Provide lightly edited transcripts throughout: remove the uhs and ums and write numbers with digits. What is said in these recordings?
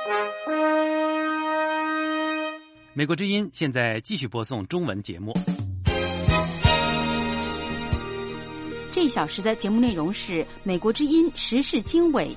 美国之音现在继续播送中文节目。 这一小时的节目内容是美国之音时事经纬。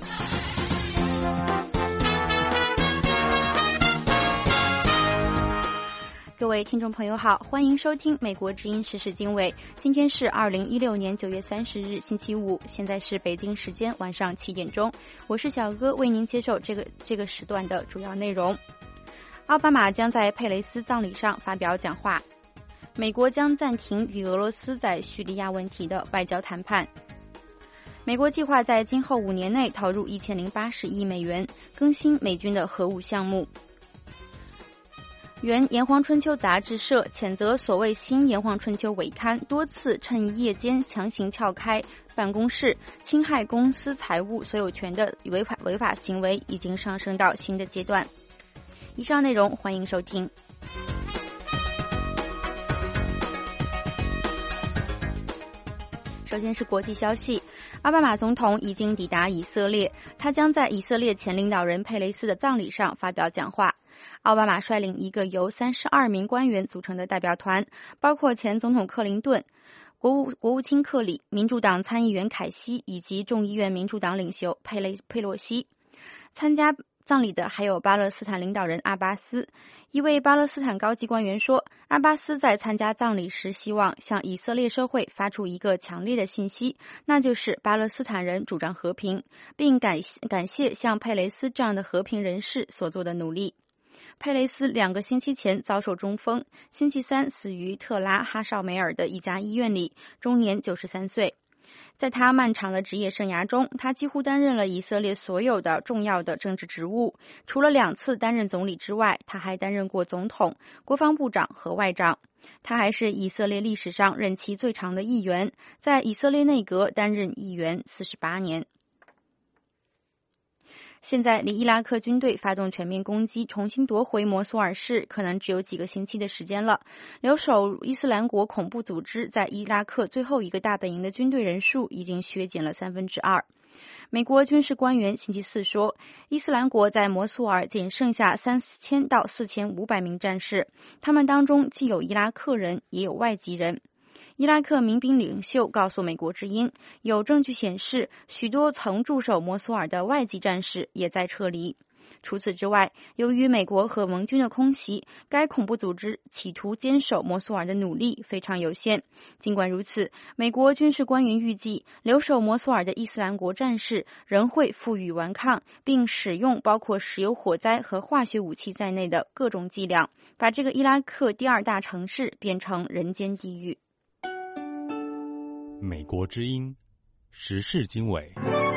各位听众朋友好，欢迎收听美国之音时事经纬。今天是2016年9月30日星期五，现在是北京时间晚上7点钟。我是小哥，为您接受这个时段的主要内容。奥巴马将在佩雷斯葬礼上发表讲话。美国将暂停与俄罗斯在叙利亚问题的外交谈判。美国计划在今后5年内投入1080亿美元更新美军的核武项目。原《炎黄春秋》杂志社谴责所谓新《炎黄春秋》尾刊多次趁夜间强行撬开办公室，侵害公司财务所有权的违法行为已经上升到新的阶段。以上内容欢迎收听。首先是国际消息，奥巴马总统已经抵达以色列，他将在以色列前领导人佩雷斯的葬礼上发表讲话。奥巴马率领一个由32名官员组成的代表团，包括前总统克林顿、国务卿克里、民主党参议员凯西以及众议院民主党领袖佩洛西。参加葬礼的还有巴勒斯坦领导人阿巴斯。一位巴勒斯坦高级官员说，阿巴斯在参加葬礼时希望向以色列社会发出一个强烈的信息，那就是巴勒斯坦人主张和平，并感谢像佩雷斯这样的和平人士所做的努力。佩雷斯2个星期前遭受中风，星期三死于特拉哈绍梅尔的一家医院里，终年93岁。在他漫长的职业生涯中，他几乎担任了以色列所有的重要的政治职务。除了2次担任总理之外，他还担任过总统、国防部长和外长。他还是以色列历史上任期最长的议员，在以色列内阁担任议员48年。现在离伊拉克军队发动全面攻击重新夺回摩苏尔市可能只有几个星期的时间了。留守伊斯兰国恐怖组织在伊拉克最后一个大本营的军队人数已经削减了2/3。美国军事官员星期四说，伊斯兰国在摩苏尔仅剩下3000到4500名战士，他们当中既有伊拉克人也有外籍人。伊拉克民兵领袖告诉美国之音，有证据显示许多曾驻守摩苏尔的外籍战士也在撤离。除此之外，由于美国和盟军的空袭，该恐怖组织企图坚守摩苏尔的努力非常有限。尽管如此，美国军事官员预计留守摩苏尔的伊斯兰国战士仍会负隅顽抗，并使用包括石油火灾和化学武器在内的各种伎俩，把这个伊拉克第2大城市变成人间地狱。 美国之音时事经纬。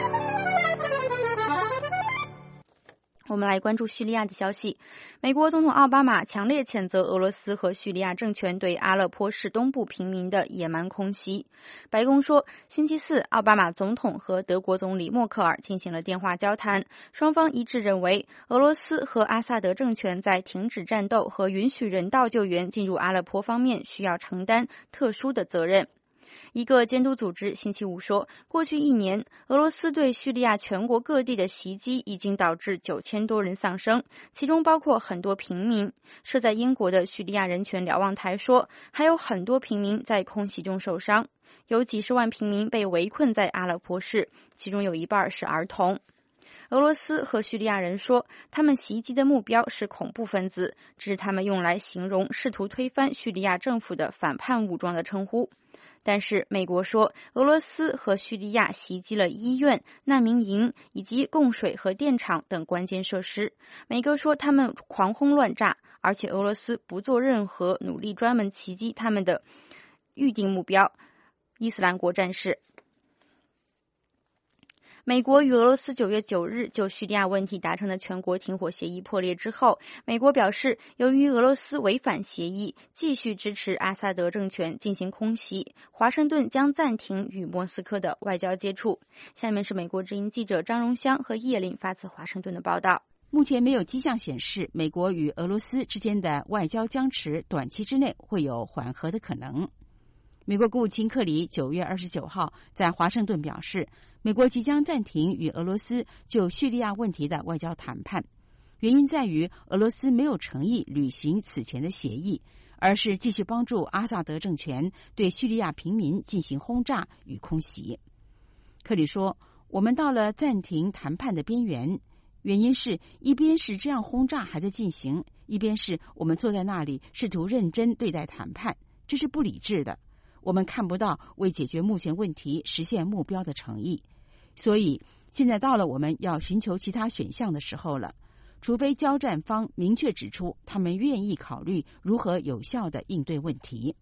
我们来关注叙利亚的消息。美国总统奥巴马强烈谴责俄罗斯和叙利亚政权对阿勒颇市东部平民的野蛮空袭。白宫说，星期四奥巴马总统和德国总理默克尔进行了电话交谈，双方一致认为俄罗斯和阿萨德政权在停止战斗和允许人道救援进入阿勒颇方面需要承担特殊的责任。一个监督组织星期五说，过去1年，俄罗斯对叙利亚全国各地的袭击已经导致9000多人丧生，其中包括很多平民。设在英国的叙利亚人权瞭望台说，还有很多平民在空袭中受伤，有几十万平民被围困在阿勒颇市，其中有一半是儿童。俄罗斯和叙利亚人说，他们袭击的目标是恐怖分子，这是他们用来形容试图推翻叙利亚政府的反叛武装的称呼。但是美国说，俄罗斯和叙利亚袭击了医院、难民营以及供水和电厂等关键设施。美国说他们狂轰乱炸，而且俄罗斯不做任何努力专门袭击他们的预定目标——伊斯兰国战士。美国与俄罗斯9月9日就叙利亚问题达成的全国停火协议破裂之后，美国表示，由于俄罗斯违反协议，继续支持阿萨德政权进行空袭，华盛顿将暂停与莫斯科的外交接触。下面是美国之音记者张荣香和叶琳发自华盛顿的报道。 目前没有迹象显示美国与俄罗斯之间的外交僵持短期之内会有缓和的可能。美国国务卿克里9月29号在华盛顿表示，美国即将暂停与俄罗斯就叙利亚问题的外交谈判。 原因在于俄罗斯没有诚意履行此前的协议，而是继续帮助阿萨德政权对叙利亚平民进行轰炸与空袭。克里说，我们到了暂停谈判的边缘，原因是一边是这样轰炸还在进行，一边是我们坐在那里试图认真对待谈判，这是不理智的。我们看不到为解决目前问题实现目标的诚意，所以现在到了我们要寻求其他选项的时候了，除非交战方明确指出他们愿意考虑如何有效地应对问题。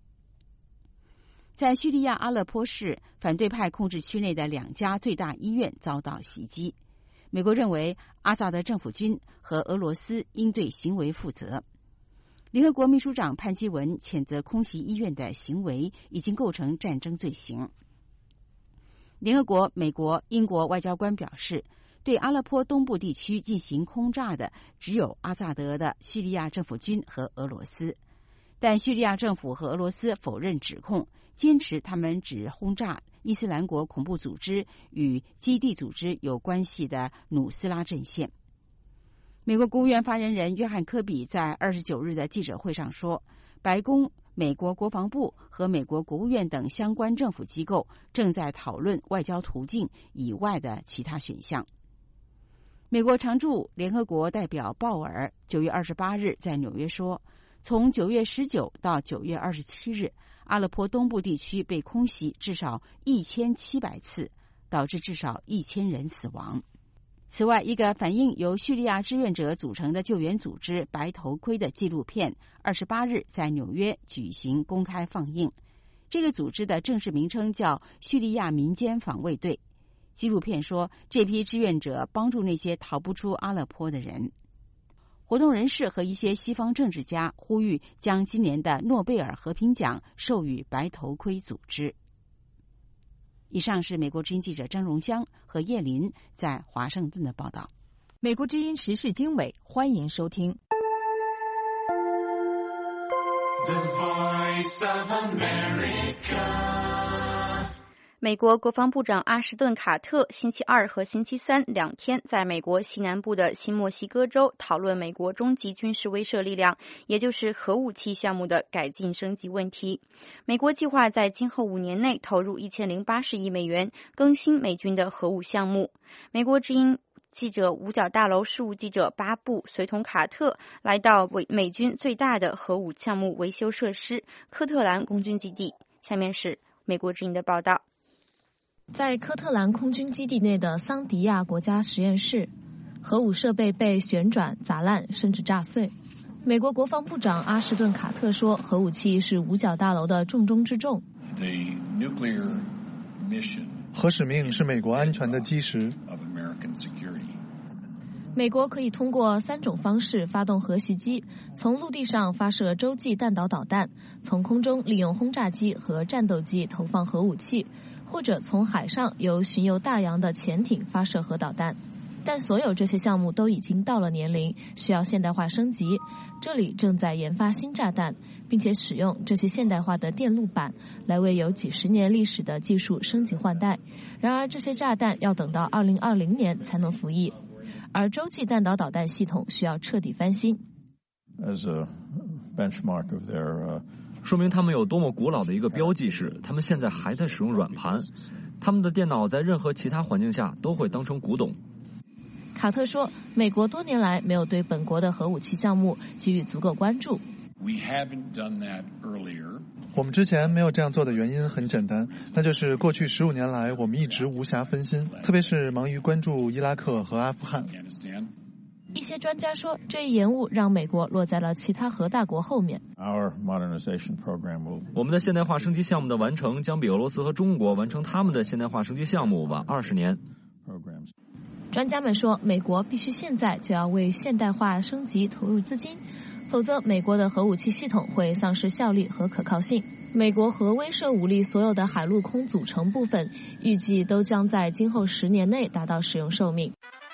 在叙利亚阿勒颇市反对派控制区内的2家最大医院遭到袭击，美国认为阿萨德政府军和俄罗斯应对行为负责。联合国秘书长潘基文谴责空袭医院的行为已经构成战争罪行。联合国、美国、英国外交官表示，对阿勒颇东部地区进行轰炸的只有阿萨德的叙利亚政府军和俄罗斯，但叙利亚政府和俄罗斯否认指控，坚持他们只轰炸伊斯兰国恐怖组织与基地组织有关系的努斯拉阵线。美国国务院发言人约翰科比在29日的记者会上说，白宫、美国国防部和美国国务院等相关政府机构正在讨论外交途径以外的其他选项。美国常驻联合国代表鲍尔9月28日在纽约说，从9月19到9月27日，阿勒颇东部地区被空袭至少1700次，导致至少1000人死亡。此外，一个反映由叙利亚志愿者组成的救援组织白头盔的纪录片28日在纽约举行公开放映。这个组织的正式名称叫叙利亚民间防卫队。纪录片说，这批志愿者帮助那些逃不出阿勒颇的人。活动人士和一些西方政治家呼吁将今年的诺贝尔和平奖授予白头盔组织。以上是美国之音记者张荣香和叶林在华盛顿的报道。 美国之音时事经纬，欢迎收听。 The Voice of America。 美国国防部长阿什顿·卡特星期2和星期32天在美国西南部的新墨西哥州讨论美国终极军事威慑力量，也就是核武器项目的改进升级问题。美国计划在今后5年内投入1080亿美元更新美军的核武项目。美国之音记者五角大楼事务记者巴布随同卡特来到美军最大的核武项目维修设施科特兰空军基地。下面是美国之音的报道。 在科特兰空军基地内的桑迪亚国家实验室，核武设备被旋转、砸烂，甚至炸碎。美国国防部长阿什顿·卡特说，核武器是五角大楼的重中之重。 核使命是美国安全的基石。 美国可以通过3种方式发动核袭击：从陆地上发射洲际弹道导弹，从空中利用轰炸机和战斗机投放核武器，或者从海上由巡游大洋的潜艇发射核导弹。但所有这些项目都已经到了年龄，需要现代化升级。这里正在研发新炸弹，并且使用这些现代化的电路板来为有几十年历史的技术升级换代。然而这些炸弹要等到2020年才能服役，而洲际弹道导弹系统需要彻底翻新。 说明他们有多么古老的一个标记是，他们现在还在使用软盘，他们的电脑在任何其他环境下都会当成古董。 卡特说，美国多年来没有对本国的核武器项目给予足够关注。 我们之前没有这样做的原因很简单，那就是过去15年来我们一直无暇分心，特别是忙于关注伊拉克和阿富汗。 一些专家说，这一延误让美国落在了其他核大国后面。 我们的现代化升级项目的完成将比俄罗斯和中国完成他们的现代化升级项目晚20年。 专家们说，美国必须现在就要为现代化升级投入资金，否则美国的核武器系统会丧失效率和可靠性。美国核威慑武力所有的海陆空组成部分预计都将在今后10年内达到使用寿命。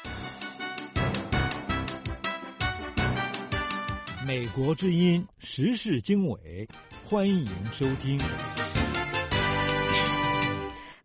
美国之音时事经纬，欢迎收听。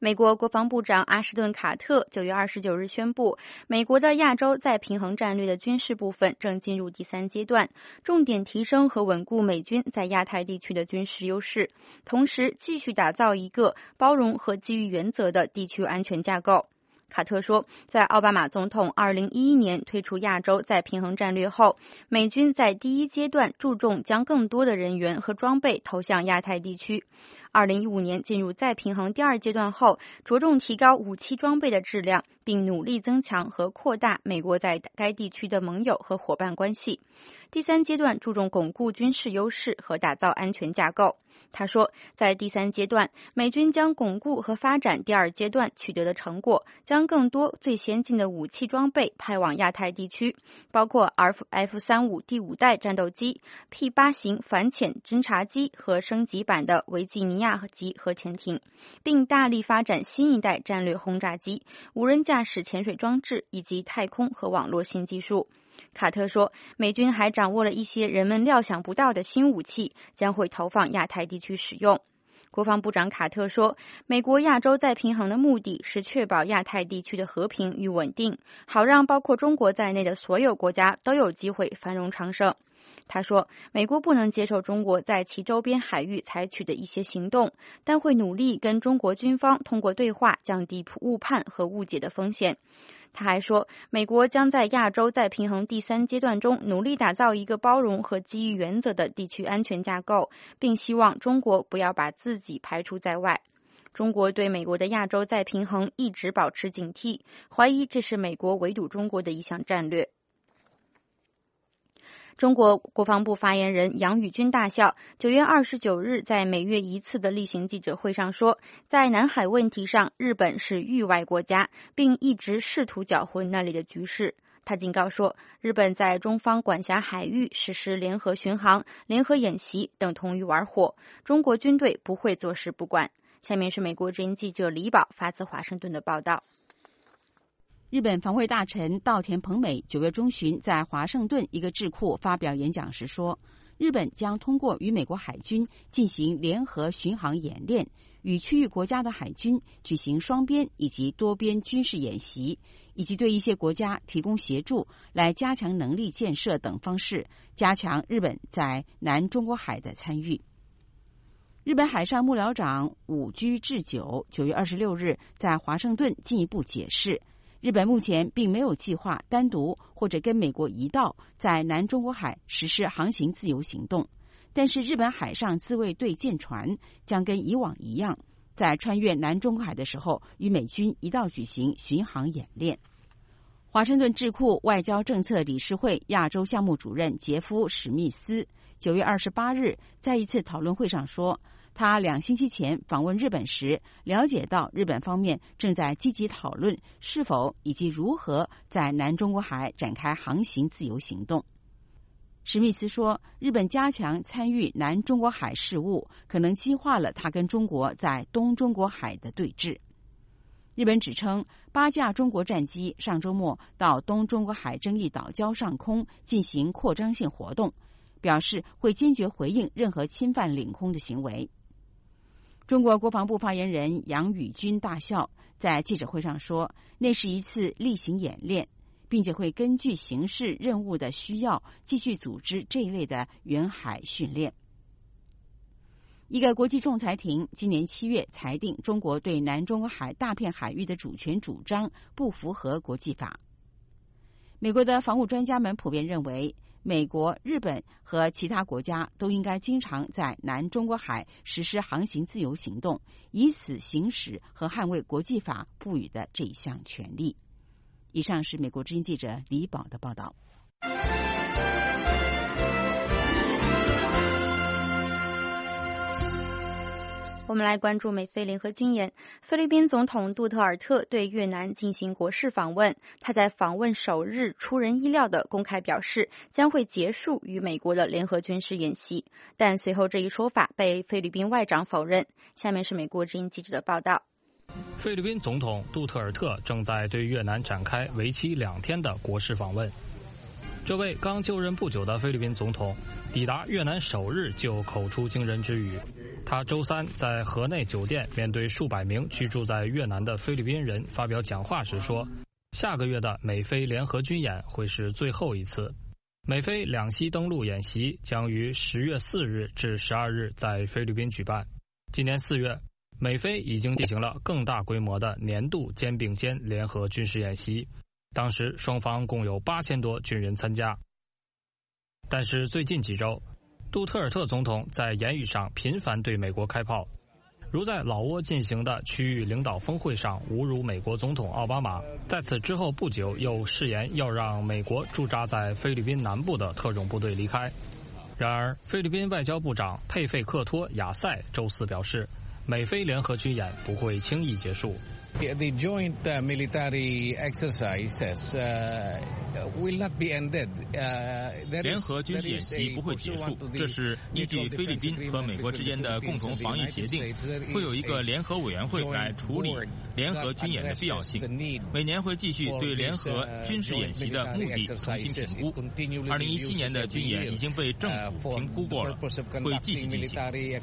美国国防部长阿什顿·卡特9月29日宣布，美国的亚洲再平衡战略的军事部分正进入第3阶段，重点提升和稳固美军在亚太地区的军事优势，同时继续打造一个包容和基于原则的地区安全架构。卡特说，在奥巴马总统2011年推出亚洲再平衡战略后，美军在第1阶段注重将更多的人员和装备投向亚太地区。2015年进入再平衡第2阶段后，着重提高武器装备的质量，并努力增强和扩大美国在该地区的盟友和伙伴关系。第3阶段注重巩固军事优势和打造安全架构。他说，在第3阶段，美军将巩固和发展第2阶段取得的成果，将更多最先进的武器装备派往亚太地区，包括 F-35 第5代战斗机、P-8型反潜侦察机和升级版的维吉尼亚级核潜艇，并大力发展新一代战略轰炸机、无人驾驶潜水装置以及太空和网络新技术。卡特说，美军还掌握了一些人们料想不到的新武器，将会投放亚太地区使用。国防部长卡特说，美国亚洲再平衡的目的是确保亚太地区的和平与稳定，好让包括中国在内的所有国家都有机会繁荣昌盛。他说，美国不能接受中国在其周边海域采取的一些行动，但会努力跟中国军方通过对话降低误判和误解的风险。他还说，美国将在亚洲再平衡第3阶段中努力打造一个包容和基于原则的地区安全架构，并希望中国不要把自己排除在外。中国对美国的亚洲再平衡一直保持警惕，怀疑这是美国围堵中国的一项战略。中国国防部发言人杨宇军大校9月29日在每月1次的例行记者会上说，在南海问题上，日本是域外国家，并一直试图搅混那里的局势。他警告说，日本在中方管辖海域实施联合巡航、联合演习，等同于玩火，中国军队不会坐视不管。下面是美国之音记者李宝发自华盛顿的报道。 日本防卫大臣稻田朋美9月中旬在华盛顿一个智库发表演讲时说，日本将通过与美国海军进行联合巡航演练，与区域国家的海军举行双边以及多边军事演习，以及对一些国家提供协助来加强能力建设等方式，加强日本在南中国海的参与。日本海上幕僚长武居治久9月26日在华盛顿进一步解释，日本目前并没有计划单独或者跟美国一道在南中国海实施航行自由行动，但是日本海上自卫队舰船将跟以往一样，在穿越南中国海的时候与美军一道举行巡航演练。华盛顿智库外交政策理事会亚洲项目主任杰夫·史密斯9月28日在一次讨论会上说，他2星期前访问日本时，了解到日本方面正在积极讨论是否以及如何在南中国海展开航行自由行动。史密斯说，日本加强参与南中国海事务，可能激化了他跟中国在东中国海的对峙。日本指称8架中国战机上周末到东中国海争议岛礁上空进行扩张性活动，表示会坚决回应任何侵犯领空的行为。中国国防部发言人杨宇军大校在记者会上说，那是一次例行演练，并且会根据形势任务的需要继续组织这一类的远海训练。一个国际仲裁庭今年7月裁定中国对南中国海大片海域的主权主张不符合国际法。美国的防务专家们普遍认为，美国、日本和其他国家都应该经常在南中国海实施航行自由行动，以此行使和捍卫国际法赋予的这一项权利。以上是美国之音记者李宝的报道。 我们来关注美菲联合军演。菲律宾总统杜特尔特对越南进行国事访问，他在访问首日出人意料地公开表示将会结束与美国的联合军事演习，但随后这一说法被菲律宾外长否认。下面是美国之音记者的报道。 菲律宾总统杜特尔特正在对越南展开为期2天的国事访问。这位刚就任不久的菲律宾总统抵达越南首日就口出惊人之语， 他周三在河内酒店面对数百名居住在越南的菲律宾人发表讲话时说，下个月的美菲联合军演会是最后一次。美菲两栖登陆演习将于10月4日至12日在菲律宾举办。今年4月，美菲已经进行了更大规模的年度肩并肩联合军事演习，当时双方共有8000多军人参加。但是最近几周，杜特尔特总统在言语上频繁对美国开炮，如在老挝进行的区域领导峰会上侮辱美国总统奥巴马，在此之后不久又誓言要让美国驻扎在菲律宾南部的特种部队离开。然而，菲律宾外交部长佩费克托亚塞周四表示，美菲联合军演不会轻易结束。 The joint military exercises will not be ended. 联合军事演习不会结束，这是依据菲律宾和美国之间的共同防御协定，会有一个联合委员会来处理联合军演的必要性。每年会继续对联合军事演习的目的重新评估。2017年的军演已经被政府评估过了，会继续进行。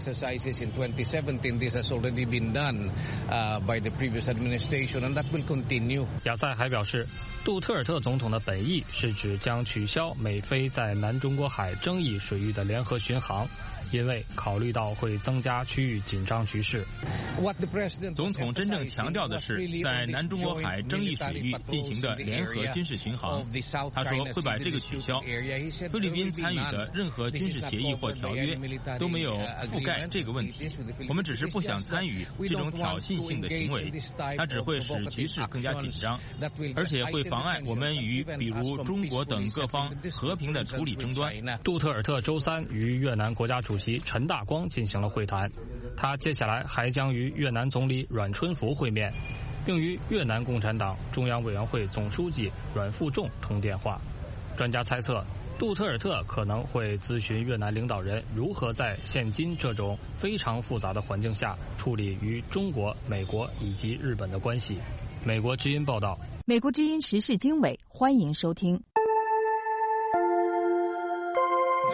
亚塞还表示，杜特尔特总统的本意是指将取消美菲在南中国海争议水域的联合巡航，因为考虑到会增加区域紧张局势。 总统真正强调的是在南中国海争议水域进行的联合军事巡航。他说会把这个取消。菲律宾参与的任何军事协议或条约都没有覆盖这个问题。我们只是不想参与这种挑衅性的行为，它只会使局势更加紧张，而且会妨碍我们与比如中国等各方和平的处理争端。 杜特尔特周三与越南国家主席陈大光进行了会谈，他接下来还将与越南总理阮春福会面，并与越南共产党中央委员会总书记阮富仲通电话。专家猜测，杜特尔特可能会咨询越南领导人如何在现今这种非常复杂的环境下处理与中国、美国以及日本的关系。美国之音报道。 美国之音时事经纬，欢迎收听。 The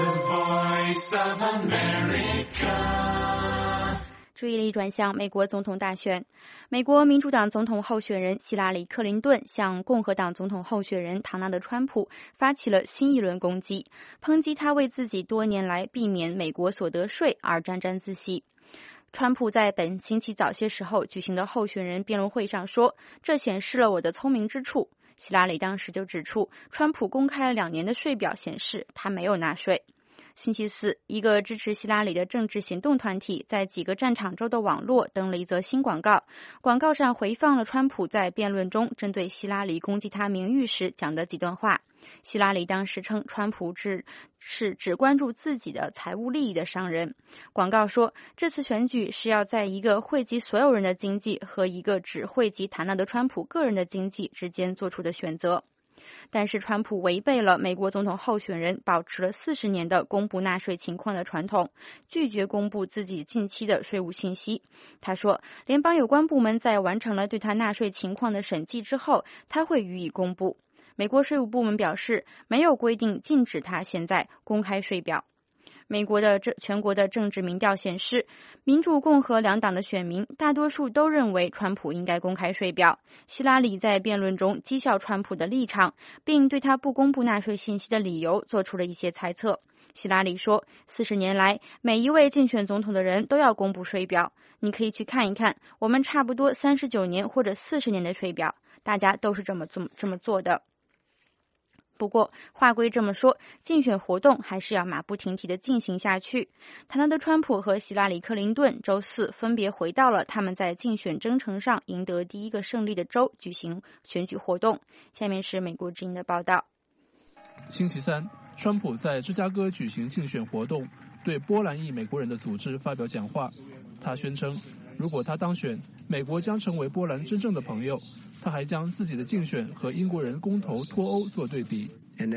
Voice of America. 注意力转向美国总统大选，美国民主党总统候选人希拉里·克林顿向共和党总统候选人唐纳德·川普发起了新一轮攻击，抨击他为自己多年来避免美国所得税而沾沾自喜。川普在本星期早些时候举行的候选人辩论会上说，这显示了我的聪明之处。希拉里当时就指出，川普公开了2年的税表显示他没有纳税。星期四，一个支持希拉里的政治行动团体在几个战场州的网络登了一则新广告，广告上回放了川普在辩论中针对希拉里攻击他名誉时讲的几段话。希拉里当时称川普是只关注自己的财务利益的商人。广告说，这次选举是要在一个惠及所有人的经济和一个只惠及唐纳德·川普个人的经济之间做出的选择。但是川普违背了美国总统候选人保持了40年的公布纳税情况的传统，拒绝公布自己近期的税务信息。他说，联邦有关部门在完成了对他纳税情况的审计之后，他会予以公布。美国税务部门表示，没有规定禁止他现在公开税表。美国的全国的政治民调显示，民主共和两党的选民大多数都认为川普应该公开税表。希拉里在辩论中讥笑川普的立场，并对他不公布纳税信息的理由做出了一些猜测。希拉里说，40年来，每一位竞选总统的人都要公布税表。你可以去看一看，我们差不多39年或者40年的税表，大家都是这么做的。不过话归这么说，竞选活动还是要马不停蹄地进行下去。唐纳德·川普和希拉里·克林顿周四分别回到了他们在竞选征程上赢得第一个胜利的州举行选举活动。下面是美国之音的报道。 星期三，川普在芝加哥举行竞选活动，对波兰裔美国人的组织发表讲话。他宣称，如果他当选，美国将成为波兰真正的朋友。他还将自己的竞选和英国人公投脱欧做对比。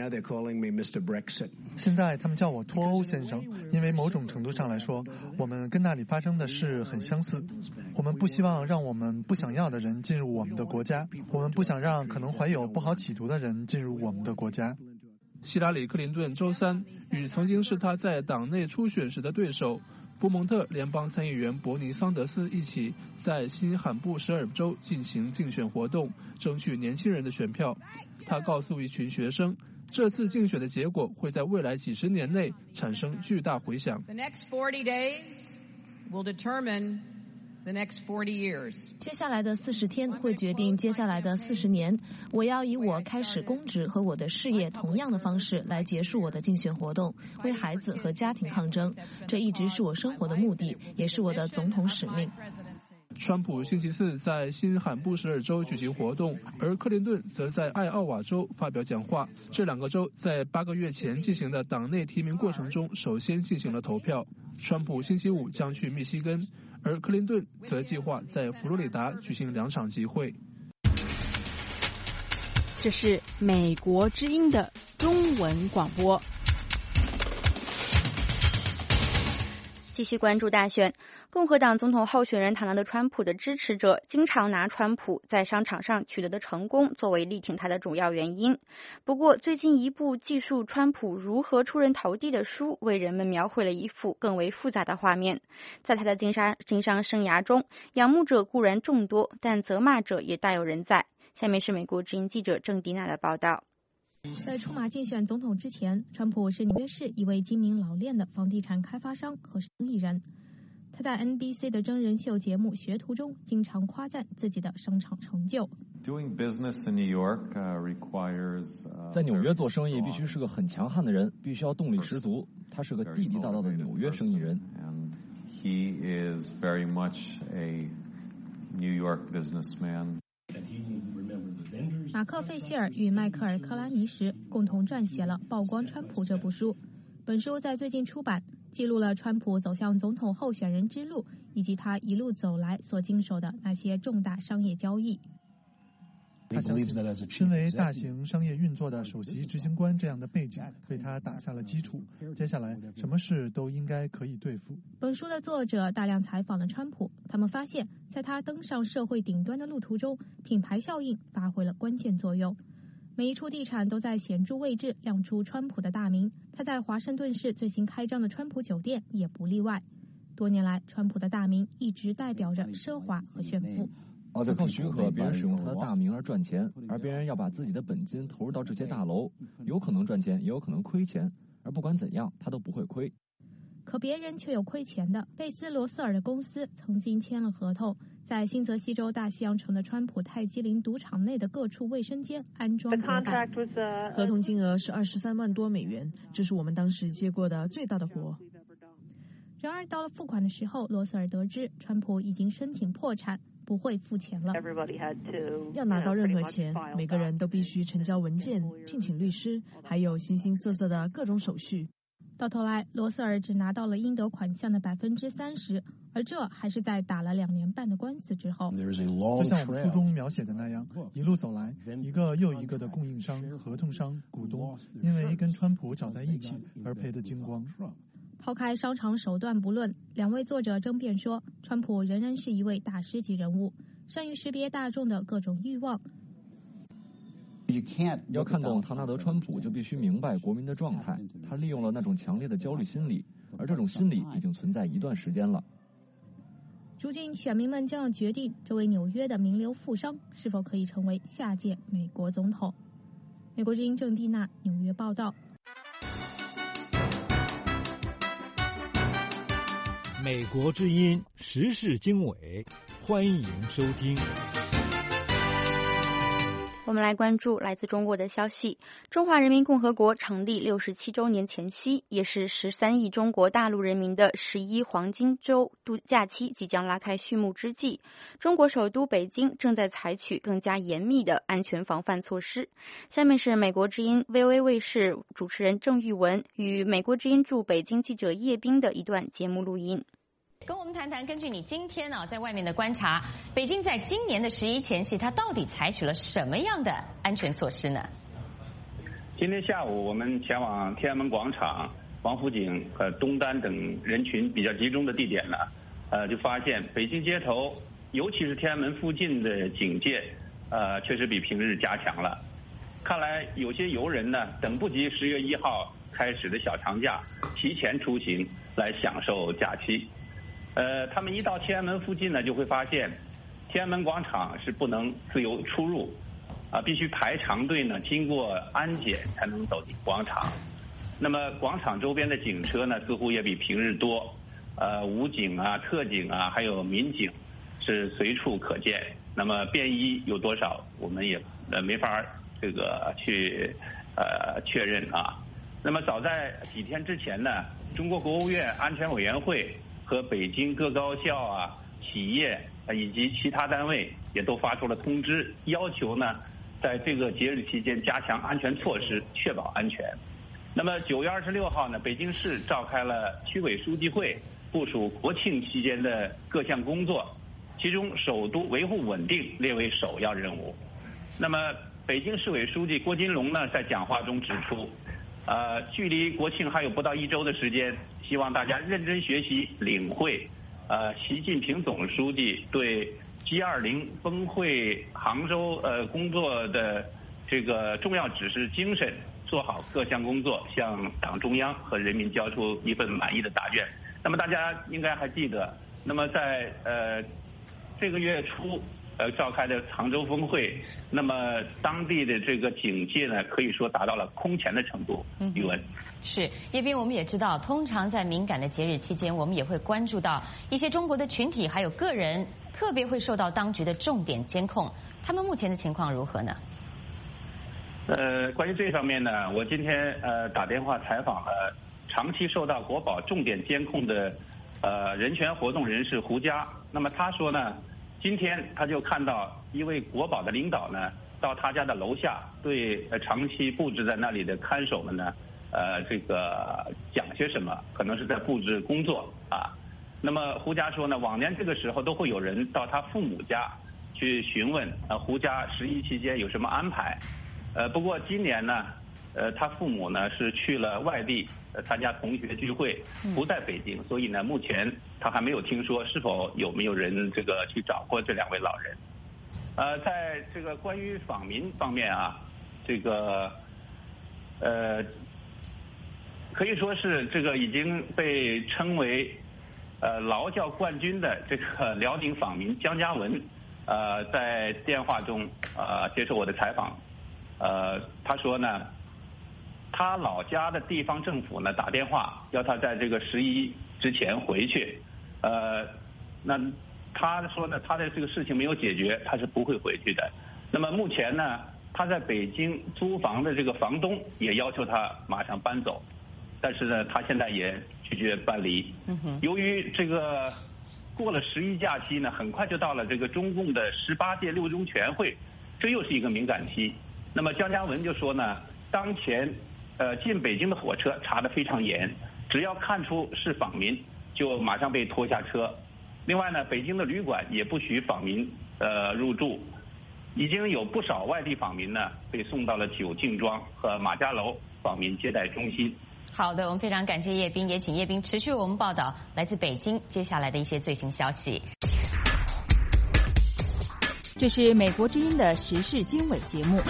现在他们叫我脱欧先生，因为某种程度上来说，我们跟那里发生的事很相似。我们不希望让我们不想要的人进入我们的国家，我们不想让可能怀有不好企图的人进入我们的国家。 希拉里·克林顿周三与曾经是他在党内初选时的对手， 福蒙特联邦参议员伯尼·桑德斯一起在新罕布什尔州进行竞选活动，争取年轻人的选票。他告诉一群学生，这次竞选的结果会在未来几十年内产生巨大回响。 The next 40 days will determine the next 40 years. 接下来的40天会决定接下来的40年。我要以我开始公职和我的事业同样的方式来结束我的竞选活动，为孩子和家庭抗争。这一直是我生活的目的，也是我的总统使命。 川普星期四在新罕布什尔州举行活动，而克林顿则在艾奥瓦州发表讲话。这两个州在8个月前进行的党内提名过程中首先进行了投票。川普星期五将去密西根，而克林顿则计划在佛罗里达举行2场集会。 这是美国之音的中文广播。 继续关注大选，共和党总统候选人唐纳德·川普的支持者经常拿川普在商场上取得的成功作为力挺他的主要原因。不过，最近一部记述川普如何出人头地的书，为人们描绘了一幅更为复杂的画面。在他的经商生涯中，仰慕者固然众多，但责骂者也大有人在。下面是美国之音记者郑迪娜的报道。 在出马竞选总统之前，川普是纽约市一位精明老练的房地产开发商和生意人。他在 NBC 的真人秀节目《学徒》中经常夸赞自己的商场成就。 在纽约做生意必须是个很强悍的人，必须要动力十足。他是个地地道道的纽约生意人。 He is very much a New York businessman. 马克·费希尔与迈克尔·克拉尼什共同撰写了《曝光川普》这部书。本书在最近出版，记录了川普走向总统候选人之路，以及他一路走来所经手的那些重大商业交易。 他相信，身为大型商业运作的首席执行官这样的背景为他打下了基础。接下来，什么事都应该可以对付。 本书的作者大量采访了川普，他们发现，在他登上社会顶端的路途中，品牌效应发挥了关键作用。每一处地产都在显著位置亮出川普的大名，他在华盛顿市最新开张的川普酒店也不例外。多年来，川普的大名一直代表着奢华和炫富。 他靠许可别人使用他的大名而赚钱，而别人要把自己的本金投入到这些大楼，有可能赚钱，也有可能亏钱，而不管怎样，他都不会亏。 可别人却有亏钱的。贝斯罗瑟尔的公司曾经签了合同，在新泽西州大西洋城的川普泰姬陵赌场内的各处卫生间安装隔板。 合同金额是23万多美元，这是我们当时接过的最大的活。 然而到了付款的时候，罗瑟尔得知川普已经申请破产，不会付钱了。 要拿到任何钱，每个人都必须呈交文件、聘请律师，还有形形色色的各种手续。 到头来，罗瑟尔只拿到了应得款项的30%，而这还是在打了2年半的官司之后。 就像我们书中描写的那样，一路走来，一个又一个的供应商、合同商、股东，因为跟川普搅在一起而赔得精光。 抛开商场手段不论，两位作者争辩说，川普仍然是一位大师级人物，善于识别大众的各种欲望。 要看懂唐纳德·川普，就必须明白国民的状态。他利用了那种强烈的焦虑心理，而这种心理已经存在一段时间了。 如今，选民们将要决定这位纽约的名流富商是否可以成为下届美国总统。美国之音郑蒂娜纽约报道。 美国之音时事经纬，欢迎收听。 我们来关注来自中国的消息。中华人民共和国成立67周年前夕，也是13亿中国大陆人民的11黄金周度假期即将拉开序幕之际，中国首都北京正在采取更加严密的安全防范措施。下面是美国之音 VOA 卫视主持人郑玉文与美国之音驻北京记者叶冰的一段节目录音。 跟我们谈谈，根据你今天在外面的观察，北京在今年的11前夕，它到底采取了什么样的安全措施呢？ 今天下午我们前往天安门广场、王府井和东单等人群比较集中的地点呢，就发现北京街头，尤其是天安门附近的警戒，确实比平日加强了。 看来有些游人呢，等不及10月1号开始的小长假，提前出行来享受假期。他们一到天安门附近呢，就会发现天安门广场是不能自由出入，必须排长队呢，经过安检才能走进广场。那么广场周边的警车呢，似乎也比平日多，武警啊、特警啊，还有民警是随处可见。那么便衣有多少，我们也没法这个去确认啊。那么早在几天之前呢，中国国务院安全委员会和北京各高校啊、企业以及其他单位也都发出了通知，要求呢，在这个节日期间加强安全措施，确保安全。那么9月26号呢，北京市召开了区委书记会，部署国庆期间的各项工作，其中首都维护稳定列为首要任务。那么北京市委书记郭金龙呢，在讲话中指出，距离国庆还有不到1周的时间，希望大家认真学习，领会习近平总书记对 G20 峰会杭州工作的这个重要指示精神，做好各项工作，向党中央和人民交出一份满意的答卷。那么大家应该还记得，那么在这个月初召开的杭州峰会，那么当地的这个警戒呢，可以说达到了空前的程度。宇文， 是叶斌，我们也知道，通常在敏感的节日期间，我们也会关注到一些中国的群体还有个人，特别会受到当局的重点监控。他们目前的情况如何呢？ 关于这方面呢，我今天打电话采访了长期受到国保重点监控的人权活动人士胡佳。那么他说呢，今天他就看到一位国保的领导呢，到他家的楼下对长期布置在那里的看守们呢，这个讲些什么，可能是在布置工作啊。那么胡佳说呢，往年这个时候都会有人到他父母家去询问胡佳11期间有什么安排。不过今年呢，他父母呢是去了外地参加同学聚会，不在北京，所以呢，目前他还没有听说是否有没有人这个去找过这2位老人。在这个关于访民方面啊，这个可以说是这个已经被称为劳教冠军的这个辽宁访民姜家文，在电话中接受我的采访。他说呢，他老家的地方政府呢打电话要他在这个11之前回去，那他说呢，他的这个事情没有解决，他是不会回去的。那么目前呢，他在北京租房的这个房东也要求他马上搬走，但是呢，他现在也拒绝搬离。由于这个过了11假期呢，很快就到了这个中共的18届六中全会，这又是一个敏感期。那么姜家文就说呢，当前进北京的火车查得非常严，只要看出是访民，就马上被拖下车。另外呢，北京的旅馆也不许访民入住，已经有不少外地访民呢被送到了九敬庄和马家楼访民接待中心。 好的，我们非常感谢叶斌，也请叶斌持续为我们报道来自北京接下来的一些最新消息。 这是美国之音的时事经纬节目。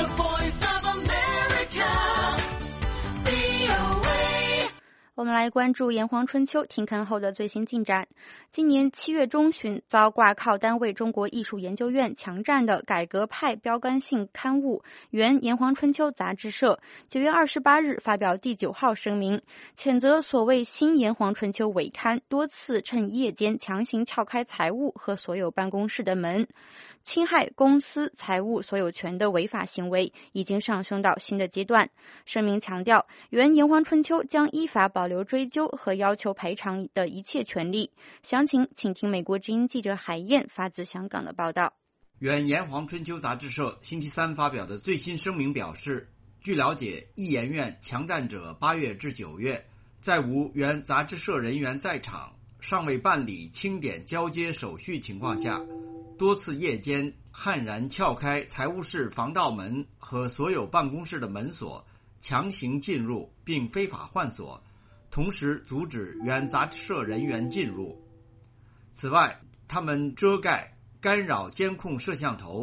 我们来关注炎黄春秋停刊后的最新进展。今年7月中旬，遭挂靠单位中国艺术研究院强占的改革派标杆性刊物《原炎黄春秋》杂志社9月28日发表第9号声明，谴责所谓新炎黄春秋伪刊多次趁夜间强行撬开财务和所有办公室的门，侵害公司财务所有权的违法行为已经上升到新的阶段。声明强调，原炎黄春秋将依法保留追究和要求赔偿的一切权利。详情请听美国之音记者海燕发自香港的报道。 原炎黄春秋杂志社星期三发表的最新声明表示，据了解，艺研院强占者8月至9月，在无原杂志社人员在场、尚未办理清点交接手续情况下，多次夜间悍然撬开财务室防盗门和所有办公室的门锁，强行进入并非法换锁，同时阻止原杂志社人员进入。此外，他们遮盖、干扰监控摄像头，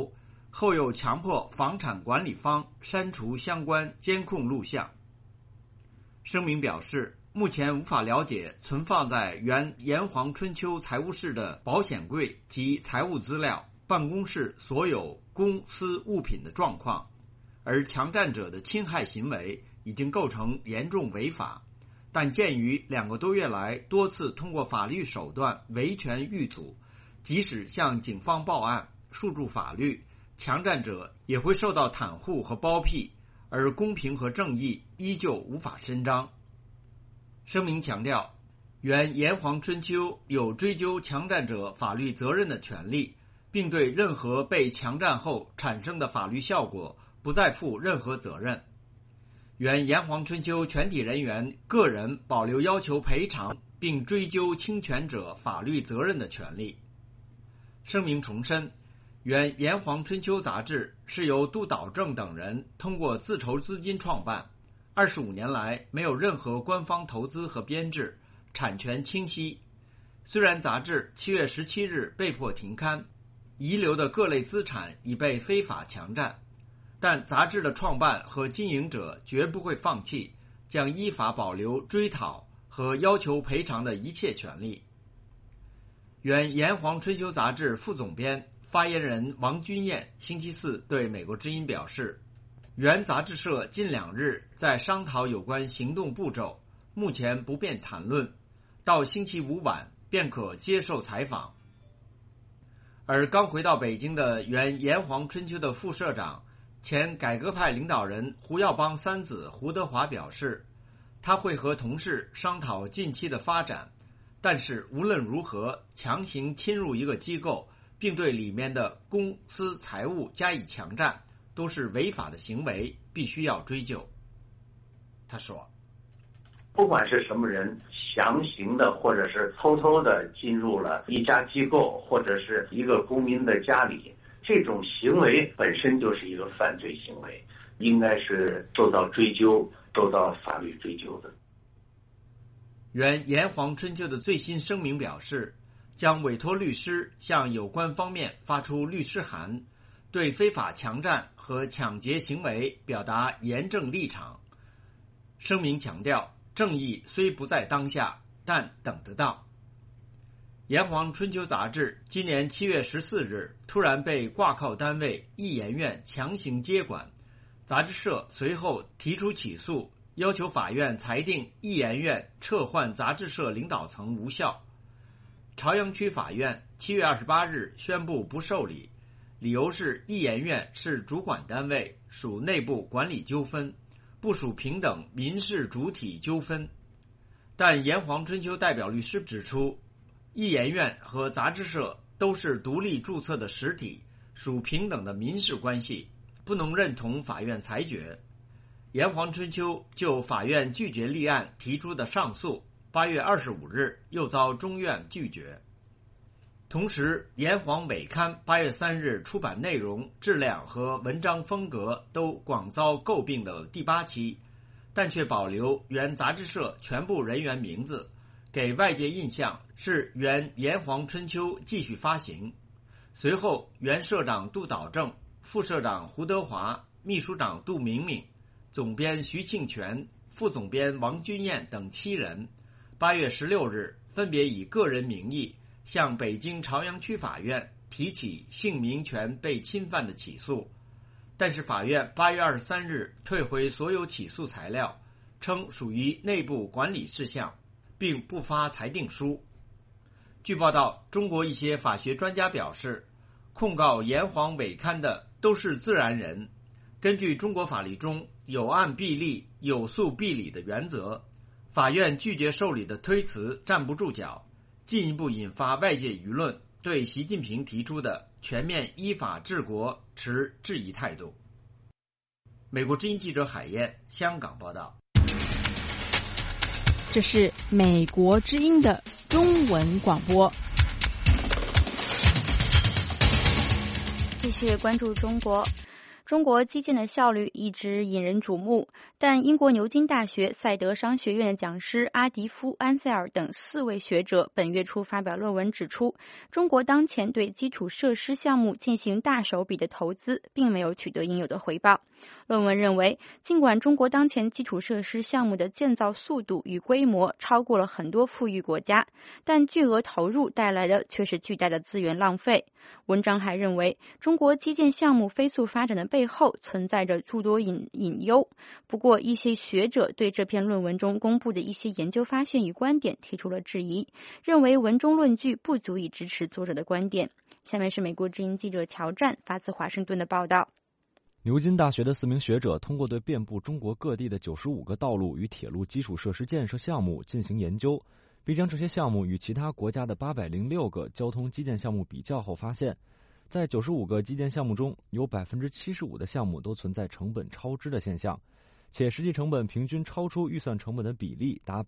后又强迫房产管理方删除相关监控录像。声明表示，目前无法了解存放在原炎黄春秋财务室的保险柜及财务资料、办公室所有公私物品的状况，而强占者的侵害行为已经构成严重违法。但鉴于2个多月来多次通过法律手段维权遇阻，即使向警方报案诉诸法律，强占者也会受到袒护和包庇，而公平和正义依旧无法伸张。声明强调，原炎黄春秋有追究强占者法律责任的权利，并对任何被强占后产生的法律效果不再负任何责任。原炎黄春秋全体人员个人保留要求赔偿并追究侵权者法律责任的权利。声明重申，原炎黄春秋杂志是由杜导正等人通过自筹资金创办，25年来没有任何官方投资和编制，产权清晰。虽然杂志7月17日被迫停刊，遗留的各类资产已被非法强占，但杂志的创办和经营者绝不会放弃，将依法保留追讨和要求赔偿的一切权利。原炎黄春秋杂志副总编发言人王君彦星期四对美国之音表示，原杂志社近2日在商讨有关行动步骤，目前不便谈论，到星期5晚便可接受采访。而刚回到北京的原炎黄春秋的副社长、前改革派领导人胡耀邦三子胡德华表示，他会和同事商讨近期的发展，但是无论如何强行侵入一个机构并对里面的公私财物加以强占，都是违法的行为，必须要追究。他说， 不管是什么人强行的或者是偷偷的进入了一家机构或者是一个公民的家里，这种行为本身就是一个犯罪行为，应该是受到追究，受到法律追究的。 原炎黄春秋的最新声明表示，将委托律师向有关方面发出律师函，对非法强占和抢劫行为表达严正立场。声明强调，正义虽不在当下，但等得到。炎黄春秋杂志今年7月14日突然被挂靠单位艺研院强行接管，杂志社随后提出起诉，要求法院裁定艺研院撤换杂志社领导层无效。朝阳区法院7月28日宣布不受理，理由是艺研院是主管单位，属内部管理纠纷，不属平等民事主体纠纷。但炎黄春秋代表律师指出，艺研院和杂志社都是独立注册的实体，属平等的民事关系，不能认同法院裁决。炎黄春秋就法院拒绝立案提出的上诉8月25日又遭中院拒绝。同时，炎黄尾刊8月3日出版内容、质量和文章风格都广遭诟病的第8期，但却保留原杂志社全部人员名字，给外界印象是原炎黄春秋继续发行。随后，原社长杜导正、副社长胡德华、秘书长杜明明、总编徐庆全、副总编王君彦等7人8月16日分别以个人名义向北京朝阳区法院提起姓名权被侵犯的起诉，但是法院8月23日退回所有起诉材料，称属于内部管理事项，并不发裁定书。据报道，中国一些法学专家表示，控告炎黄尾刊的都是自然人，根据中国法律中有案必立、有诉必理的原则，法院拒绝受理的推辞站不住脚，进一步引发外界舆论对习近平提出的全面依法治国持质疑态度。美国之音记者海燕，香港报道。 这是美国之音的中文广播。 继续关注中国。 中国基建的效率一直引人瞩目，但英国牛津大学赛德商学院的讲师阿迪夫·安塞尔等4位学者本月初发表论文指出，中国当前对基础设施项目进行大手笔的投资，并没有取得应有的回报。论文认为，尽管中国当前基础设施项目的建造速度与规模超过了很多富裕国家，但巨额投入带来的却是巨大的资源浪费。文章还认为，中国基建项目飞速发展的背后存在着诸多隐忧。不过，一些学者对这篇论文中公布的一些研究发现与观点提出了质疑，认为文中论据不足以支持作者的观点。下面是美国之音记者乔战发自华盛顿的报道。 牛津大学的4名学者通过对遍布中国各地的95个道路与铁路基础设施建设项目进行研究，并将这些项目与其他国家的806个交通基建项目比较后发现，在95个基建项目中，有 75% 的项目都存在成本超支的现象，且实际成本平均超出预算成本的比例达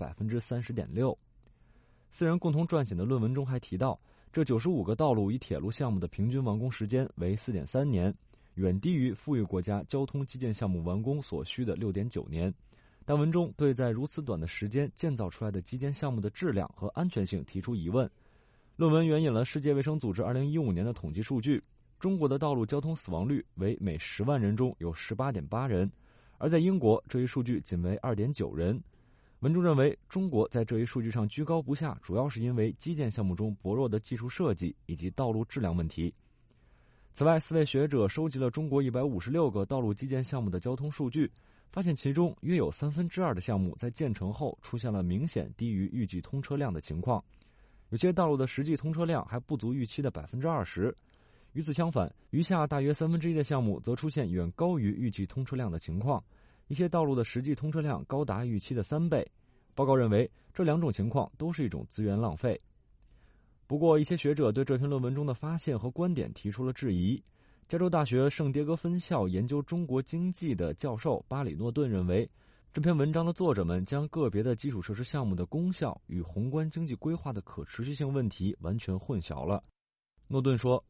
30.6%。4人共同撰写的论文中还提到，这95个道路与铁路项目的平均完工时间为 4.3 年，远低于富裕国家交通基建项目完工所需的 6.9 年。但文中对在如此短的时间建造出来的基建项目的质量和安全性提出疑问。论文援引了世界卫生组织2015年的统计数据，中国的道路交通死亡率为每10万人中有 18.8 人，而在英国这一数据仅为 2.9 人。文中认为，中国在这一数据上居高不下，主要是因为基建项目中薄弱的技术设计以及道路质量问题。此外，4位学者收集了中国156个道路基建项目的交通数据，发现其中约有2/3的项目在建成后出现了明显低于预计通车量的情况，有些道路的实际通车量还不足预期的 20%。与此相反，余下大约1/3的项目则出现远高于预计通车量的情况，一些道路的实际通车量高达预期的3倍。报告认为，这2种情况都是一种资源浪费。不过，一些学者对这篇论文中的发现和观点提出了质疑。加州大学圣迭戈分校研究中国经济的教授巴里诺顿认为，这篇文章的作者们将个别的基础设施项目的功效与宏观经济规划的可持续性问题完全混淆了。诺顿说，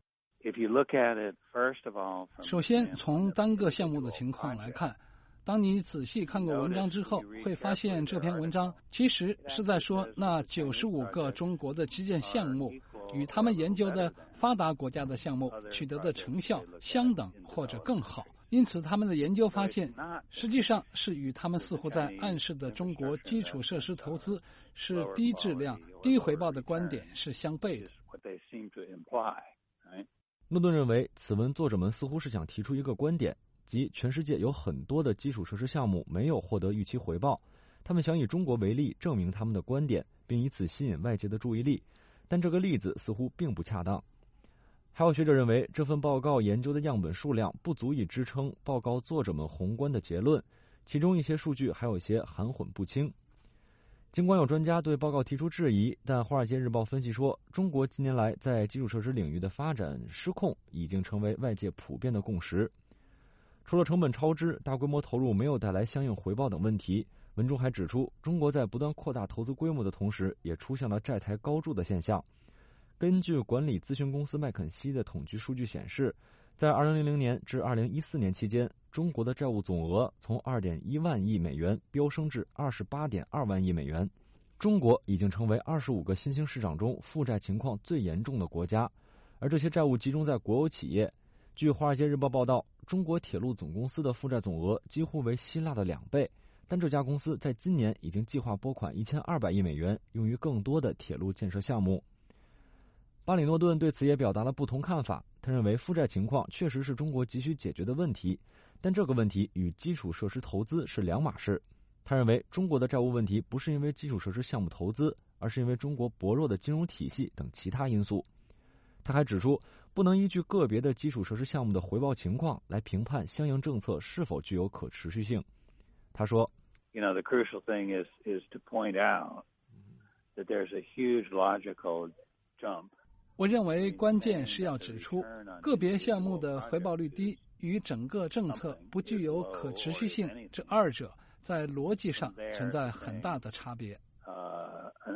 首先从单个项目的情况来看，当你仔细看过文章之后，会发现这篇文章其实是在说那95个中国的基建项目与他们研究的发达国家的项目取得的成效相等或者更好，因此他们的研究发现实际上是与他们似乎在暗示的中国基础设施投资是低质量低回报的观点是相悖的。 诺顿认为，此文作者们似乎是想提出一个观点，即全世界有很多的基础设施项目没有获得预期回报，他们想以中国为例证明他们的观点，并以此吸引外界的注意力，但这个例子似乎并不恰当。还有学者认为，这份报告研究的样本数量不足以支撑报告作者们宏观的结论，其中一些数据还有一些含混不清。尽管有专家对报告提出质疑，但《华尔街日报》分析说，中国近年来在基础设施领域的发展失控已经成为外界普遍的共识。除了成本超支、大规模投入没有带来相应回报等问题，文中还指出，中国在不断扩大投资规模的同时，也出现了债台高筑的现象。根据管理咨询公司麦肯锡的统计数据显示，在2000年至2014年期间，中国的债务总额从2.1万亿美元飙升至28.2万亿美元。中国已经成为25个新兴市场中负债情况最严重的国家，而这些债务集中在国有企业。据《华尔街日报》报道，中国铁路总公司的负债总额几乎为希腊的2倍，但这家公司在今年已经计划拨款1200亿美元，用于更多的铁路建设项目。巴里诺顿对此也表达了不同看法，他认为负债情况确实是中国急需解决的问题，但这个问题与基础设施投资是两码事。他认为中国的债务问题不是因为基础设施项目投资，而是因为中国薄弱的金融体系等其他因素。他还指出，不能依据个别的基础设施项目的回报情况来评判相应政策是否具有可持续性。他说 the crucial thing is to point out that there's a huge logical jump. 我认为关键是要指出，个别项目的回报率低与整个政策不具有可持续性，这二者在逻辑上存在很大的差别。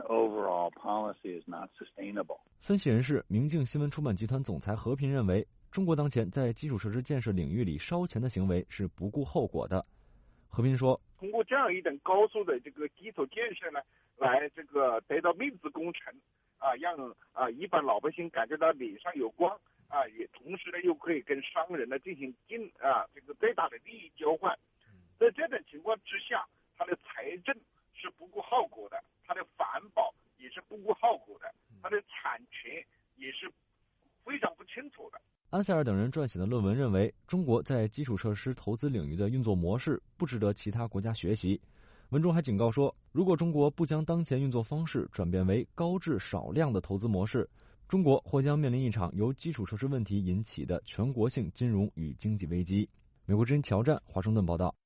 Overall policy is not sustainable. 分析人士明镜新闻出版集团总裁何平认为， 中国当前在基础设施建设领域里烧钱的行为是不顾后果的。何斌说， 通过这样一等高速的这个基础建设呢，来这个得到面子工程让一般老百姓感觉到脸上有光也同时呢又可以跟商人呢进行这个最大的利益交换。在这种情况之下，他的财政是不顾后果的，他的环保也是不顾后果的，他的产权也是非常不清楚的。 安塞尔等人撰写的论文认为，中国在基础设施投资领域的运作模式不值得其他国家学习。文中还警告说，如果中国不将当前运作方式转变为高质少量的投资模式，中国或将面临一场由基础设施问题引起的全国性金融与经济危机。美国之音乔战，华盛顿报道。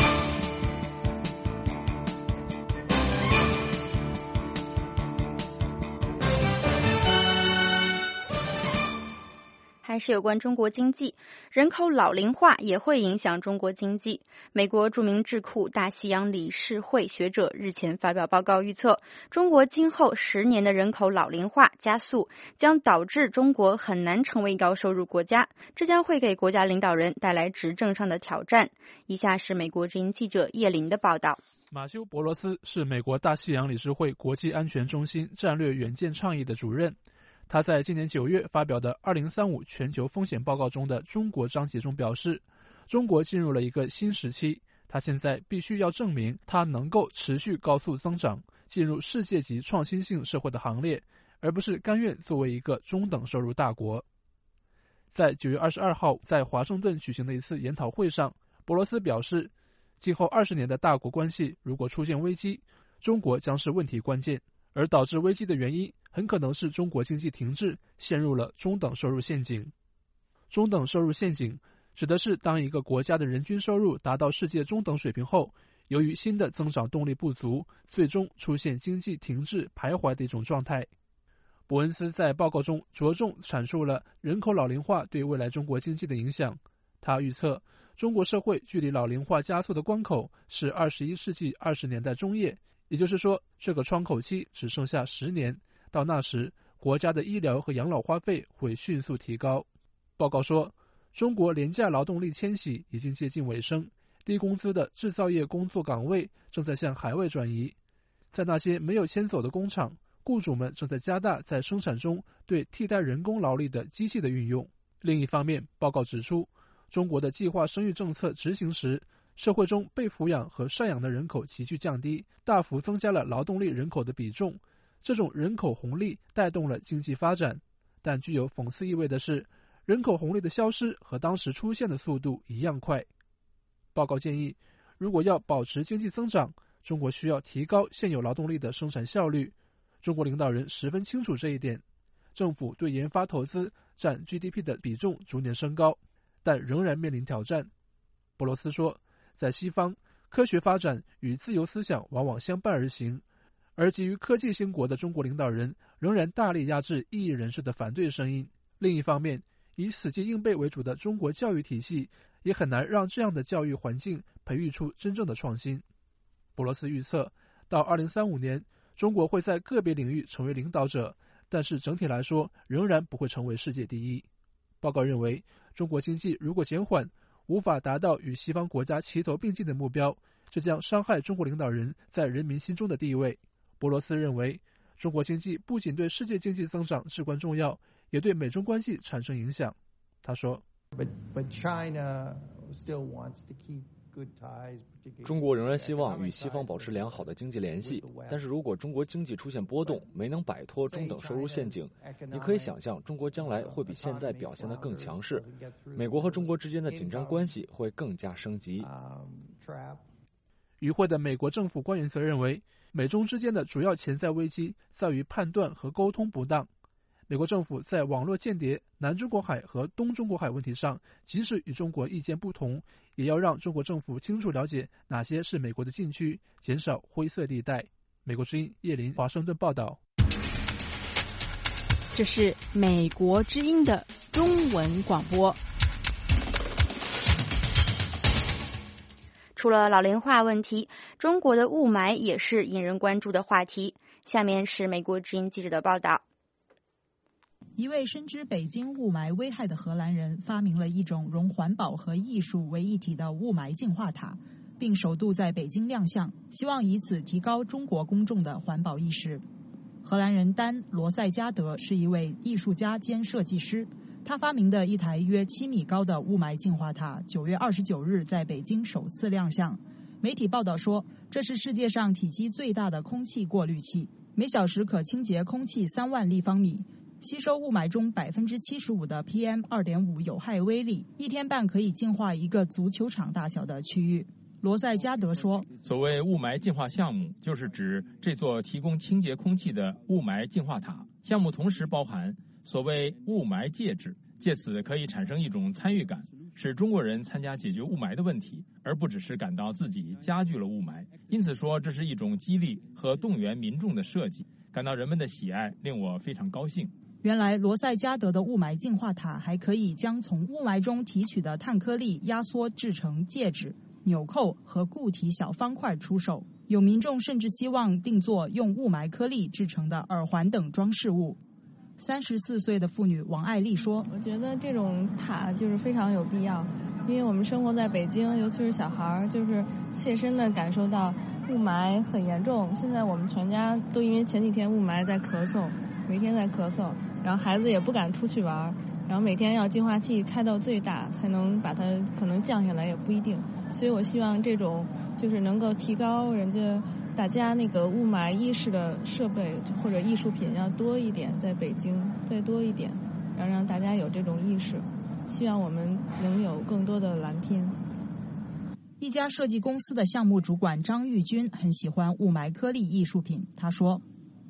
还是有关中国经济，人口老龄化也会影响中国经济。美国著名智库大西洋理事会学者日前发表报告预测，中国今后10年的人口老龄化加速，将导致中国很难成为高收入国家，这将会给国家领导人带来执政上的挑战。以下是美国之音记者叶林的报道。 马修·博罗斯是美国大西洋理事会国际安全中心战略远见倡议的主任。他在今年9月发表的2035全球风险报告中的中国章节中表示，中国进入了一个新时期，他现在必须要证明他能够持续高速增长，进入世界级创新性社会的行列，而不是甘愿作为一个中等收入大国。在9月22号在华盛顿举行的一次研讨会上，博罗斯表示，今后20年的大国关系如果出现危机，中国将是问题关键，而导致危机的原因很可能是中国经济停滞，陷入了中等收入陷阱。中等收入陷阱指的是当一个国家的人均收入达到世界中等水平后，由于新的增长动力不足，最终出现经济停滞徘徊的一种状态。伯恩斯在报告中着重阐述了人口老龄化对未来中国经济的影响。他预测，中国社会距离老龄化加速的关口是21世纪20年代中叶，也就是说，这个窗口期只剩下10年。到那时，国家的医疗和养老花费会迅速提高。报告说，中国廉价劳动力迁徙已经接近尾声，低工资的制造业工作岗位正在向海外转移。在那些没有迁走的工厂，雇主们正在加大在生产中对替代人工劳力的机器的运用。另一方面，报告指出，中国的计划生育政策执行时，社会中被抚养和赡养的人口急剧降低，大幅增加了劳动力人口的比重。这种人口红利带动了经济发展，但具有讽刺意味的是，人口红利的消失和当时出现的速度一样快。报告建议，如果要保持经济增长，中国需要提高现有劳动力的生产效率。中国领导人十分清楚这一点，政府对研发投资占 GDP 的比重逐年升高，但仍然面临挑战。博罗斯说，在西方，科学发展与自由思想往往相伴而行，而基于科技兴国的中国领导人仍然大力压制异议人士的反对声音。另一方面，以死记硬背为主的中国教育体系也很难让这样的教育环境培育出真正的创新。博罗斯预测，到2035年，中国会在个别领域成为领导者，但是整体来说仍然不会成为世界第一。报告认为，中国经济如果减缓，无法达到与西方国家齐头并进的目标，这将伤害中国领导人在人民心中的地位。博罗斯认为，中国经济不仅对世界经济增长至关重要，也对美中关系产生影响。他说， 中国仍然希望与西方保持良好的经济联系，但是如果中国经济出现波动，没能摆脱中等收入陷阱，你可以想象中国将来会比现在表现得更强势，美国和中国之间的紧张关系会更加升级。 与会的美国政府官员则认为，美中之间的主要潜在危机在于判断和沟通不当。美国政府在网络间谍、南中国海和东中国海问题上，即使与中国意见不同，也要让中国政府清楚了解哪些是美国的禁区，减少灰色地带。美国之音叶林，华盛顿报道。 这是美国之音的中文广播。 除了老龄化问题，中国的雾霾也是引人关注的话题。下面是美国之音记者的报道。 一位深知北京雾霾危害的荷兰人发明了一种融环保和艺术为一体的雾霾净化塔，并首度在北京亮相，希望以此提高中国公众的环保意识。荷兰人丹·罗塞加德是一位艺术家兼设计师，他发明的一台约7米高的雾霾净化塔9月29日在北京首次亮相。媒体报道说，这是世界上体积最大的空气过滤器，每小时可清洁空气3万立方米，吸收雾霾中75%的 PM2.5 有害微粒，1天半可以净化一个足球场大小的区域。罗塞加德说， 所谓雾霾净化项目，就是指这座提供清洁空气的雾霾净化塔。项目同时包含所谓雾霾介质，借此可以产生一种参与感，使中国人参加解决雾霾的问题，而不只是感到自己加剧了雾霾。因此说，这是一种激励和动员民众的设计，感到人们的喜爱，令我非常高兴。 原来罗塞加德的雾霾净化塔还可以将从雾霾中提取的碳颗粒压缩制成戒指、纽扣和固体小方块出售，有民众甚至希望定做用雾霾颗粒制成的耳环等装饰物。34岁的妇女王爱丽说， 我觉得这种塔就是非常有必要，因为我们生活在北京，尤其是小孩，就是切身的感受到雾霾很严重。现在我们全家都因为前几天雾霾在咳嗽，每天在咳嗽，然后孩子也不敢出去玩，然后每天要净化器开到最大才能把它可能降下来，也不一定。所以我希望这种就是能够提高大家那个雾霾意识的设备或者艺术品要多一点，在北京再多一点，然后让大家有这种意识。希望我们能有更多的蓝天。 一家设计公司的项目主管张玉军很喜欢雾霾颗粒艺术品，他说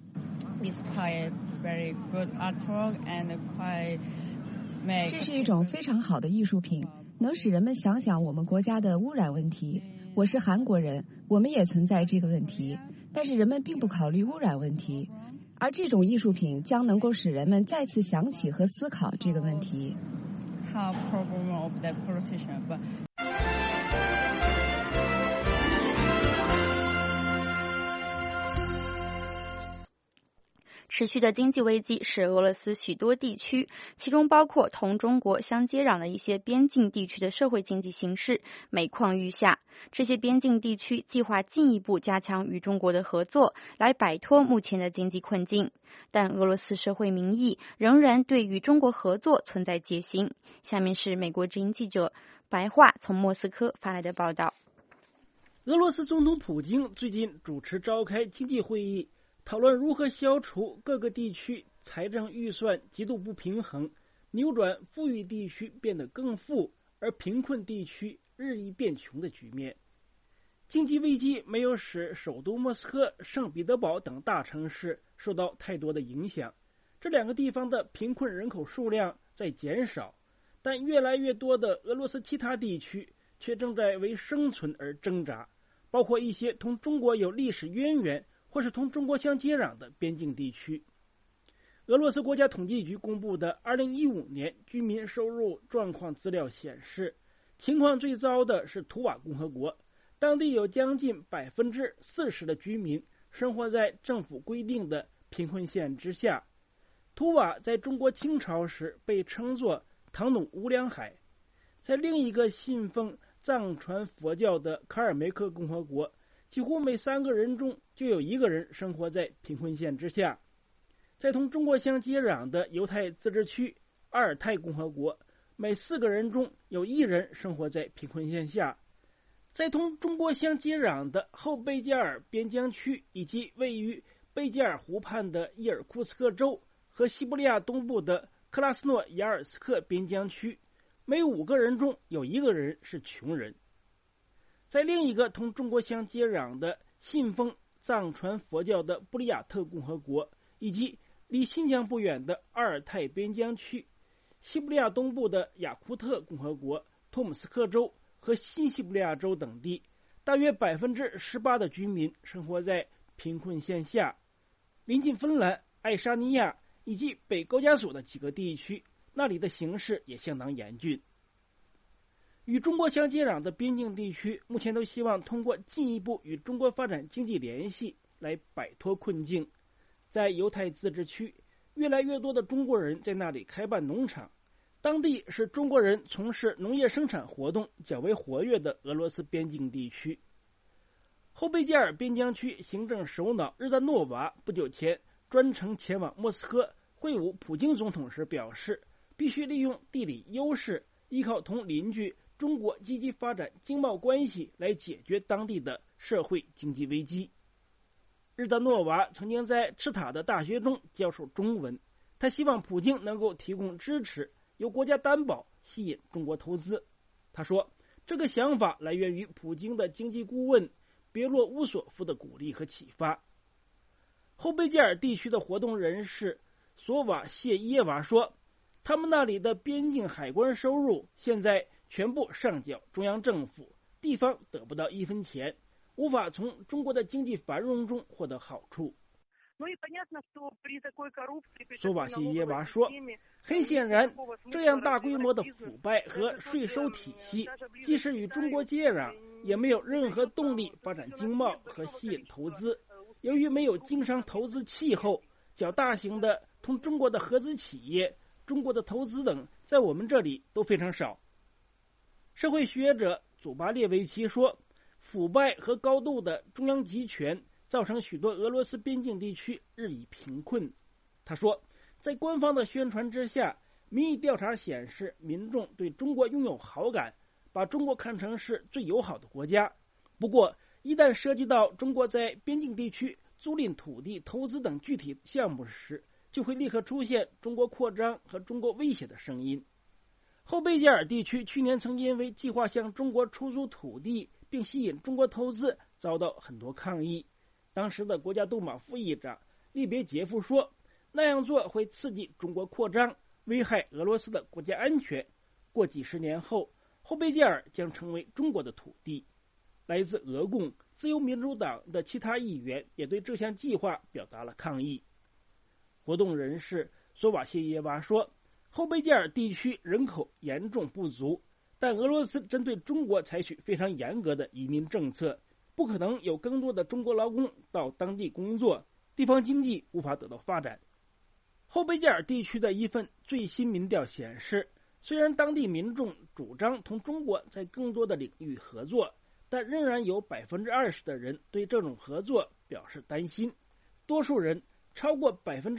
It's quite very good artwork and quite 这是一种非常好的艺术品，能使人们想想我们国家的污染问题。我是韩国人，我们也存在这个问题，但是人们并不考虑污染问题，而这种艺术品将能够使人们再次想起和思考这个问题。 How problem of the politician, but 持续的经济危机使俄罗斯许多地区，其中包括同中国相接壤的一些边境地区的社会经济形势每况愈下。这些边境地区计划进一步加强与中国的合作，来摆脱目前的经济困境。但俄罗斯社会民意仍然对与中国合作存在戒心。下面是美国之音记者白桦从莫斯科发来的报道。 俄罗斯总统普京最近主持召开经济会议，讨论如何消除各个地区财政预算极度不平衡，扭转富裕地区变得更富，而贫困地区日益变穷的局面。经济危机没有使首都莫斯科、圣彼得堡等大城市受到太多的影响，这两个地方的贫困人口数量在减少，但越来越多的俄罗斯其他地区却正在为生存而挣扎，包括一些同中国有历史渊源或是同中国相接壤的边境地区。俄罗斯国家统计局公布的2015年居民收入状况资料显示，情况最糟的是图瓦共和国，当地有将近40%的居民生活在政府规定的贫困线之下。图瓦在中国清朝时被称作唐努乌梁海。在另一个信奉藏传佛教的卡尔梅克共和国，几乎每3个人中就有1个人生活在贫困线之下。在同中国相接壤的犹太自治区阿尔泰共和国，每4个人中有1人生活在贫困线下。在同中国相接壤的后贝加尔边疆区以及位于贝加尔湖畔的伊尔库斯克州和西伯利亚东部的克拉斯诺亚尔斯克边疆区，每5个人中有1个人是穷人。在另一个同中国相接壤的信奉藏传佛教的布里亚特共和国，以及离新疆不远的阿尔泰边疆区、西伯利亚东部的雅库特共和国、托姆斯克州和新西伯利亚州等地，大约18%的居民生活在贫困线下。临近芬兰、爱沙尼亚以及北高加索的几个地区，那里的形势也相当严峻。与中国相接壤的边境地区目前都希望通过进一步与中国发展经济联系来摆脱困境。在犹太自治区， 越来越多的中国人在那里开办农场，当地是中国人从事农业生产活动较为活跃的俄罗斯边境地区。后贝加尔边疆区行政首脑日丹诺娃不久前专程前往莫斯科会晤普京总统时表示，必须利用地理优势，依靠同邻居中国积极发展经贸关系来解决当地的社会经济危机。日丹诺娃曾经在赤塔的大学中教授中文，他希望普京能够提供支持，由国家担保，吸引中国投资。他说，这个想法来源于普京的经济顾问别洛乌索夫的鼓励和启发。后贝加尔地区的活动人士索瓦谢耶娃说，他们那里的边境海关收入现在全部上缴中央政府，地方得不到1分钱，无法从中国的经济繁荣中获得好处。索瓦谢耶娃说，很显然，这样大规模的腐败和税收体系，即使与中国接壤，也没有任何动力发展经贸和吸引投资。由于没有经商投资气候，较大型的同中国的合资企业、中国的投资等，在我们这里都非常少。社会学者祖巴列维奇说，腐败和高度的中央集权造成许多俄罗斯边境地区日益贫困。他说，在官方的宣传之下，民意调查显示民众对中国拥有好感，把中国看成是最友好的国家。不过，一旦涉及到中国在边境地区租赁土地、投资等具体项目时，就会立刻出现中国扩张和中国威胁的声音。后贝加尔地区去年曾因为计划向中国出租土地并吸引中国投资遭到很多抗议。当时的国家杜马副议长利别杰夫说，那样做会刺激中国扩张，危害俄罗斯的国家安全。过几十年后，后贝加尔将成为中国的土地。来自俄共、自由民主党的其他议员也对这项计划表达了抗议。活动人士索瓦谢耶娃说，后贝加尔地区人口严重不足，但俄罗斯针对中国采取非常严格的移民政策，不可能有更多的中国劳工到当地工作，地方经济无法得到发展。后贝加尔地区的一份最新民调显示，虽然当地民众主张同中国在更多的领域合作，但仍然有20%的人对这种合作表示担心。多数人，超过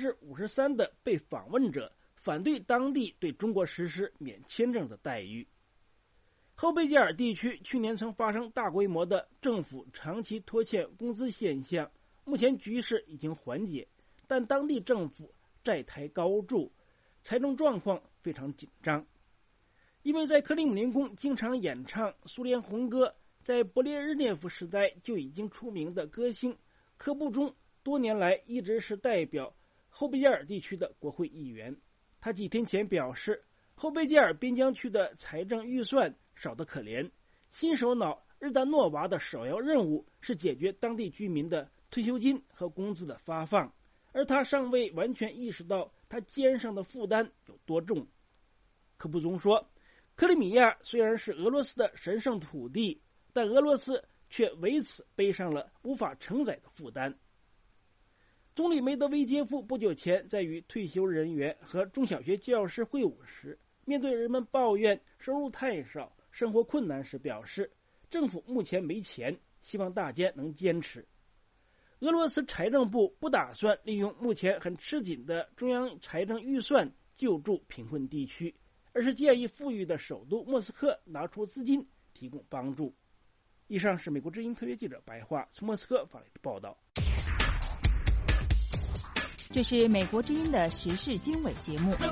53%的被访问者反对当地对中国实施免签证的待遇。后贝加尔地区去年曾发生大规模的政府长期拖欠工资现象，目前局势已经缓解，但当地政府债台高筑，财政状况非常紧张。因为在克里姆林宫经常演唱苏联红歌，在勃列日涅夫时代就已经出名的歌星科布中多年来一直是代表后贝加尔地区的国会议员。他几天前表示，后贝加尔边疆区的财政预算少得可怜，新首脑日丹诺娃的首要任务是解决当地居民的退休金和工资的发放，而他尚未完全意识到他肩上的负担有多重。科布宗说，克里米亚虽然是俄罗斯的神圣土地，但俄罗斯却为此背上了无法承载的负担。总理梅德韦杰夫不久前在与退休人员和中小学教师会晤时，面对人们抱怨收入太少、生活困难时表示，政府目前没钱，希望大家能坚持。俄罗斯财政部不打算利用目前很吃紧的中央财政预算救助贫困地区，而是建议富裕的首都莫斯科拿出资金提供帮助。以上是美国之音特约记者白桦从莫斯科发来的报道。 这是美国之音的时事经纬节目。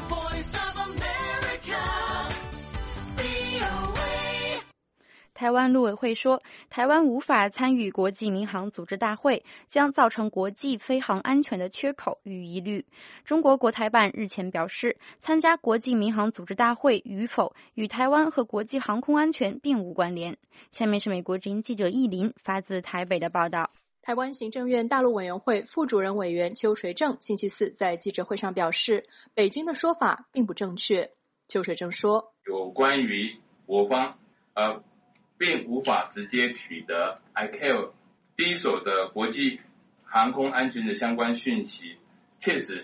台湾陆委会说，台湾无法参与国际民航组织大会，将造成国际飞航安全的缺口与疑虑。中国国台办日前表示，参加国际民航组织大会与否与台湾和国际航空安全并无关联。下面是美国之音记者易林发自台北的报道。 台湾行政院大陆委员会副主任委员邱垂正星期四在记者会上表示，北京的说法并不正确。邱垂正说， 有关于我方并无法直接取得 ICAO 第一手的国际航空安全的相关讯息，确实